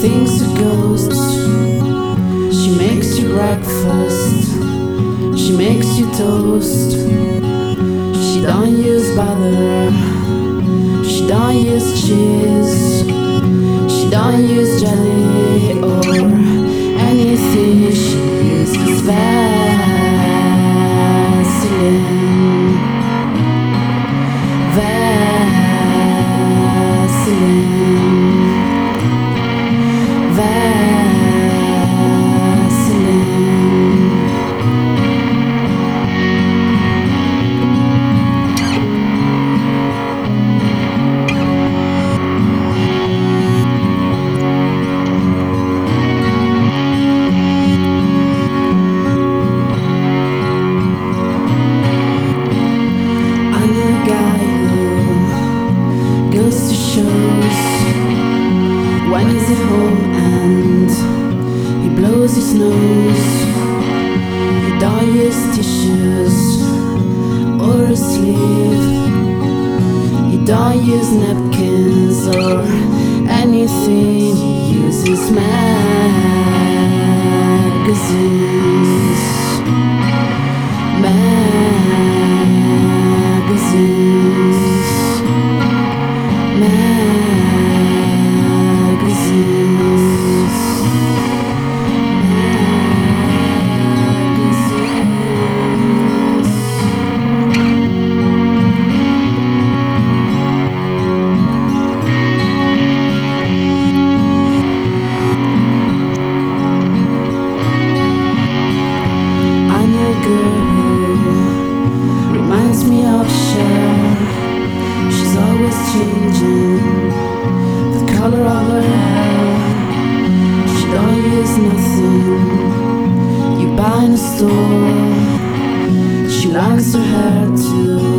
thinks a ghost. She makes you breakfast, she makes you toast. She don't use butter, she don't use cheese, she don't use jelly or anything. She uses Vaseline, Vaseline, Vaseline. Goes to shows when he's at home and he blows his nose. He don't use tissues or a sleeve. He don't use napkins or anything. He uses magazines. Magazines. Reminds me of Cher. She's always changing the color of her hair. She don't use nothing you buy in a store. She likes her hair too.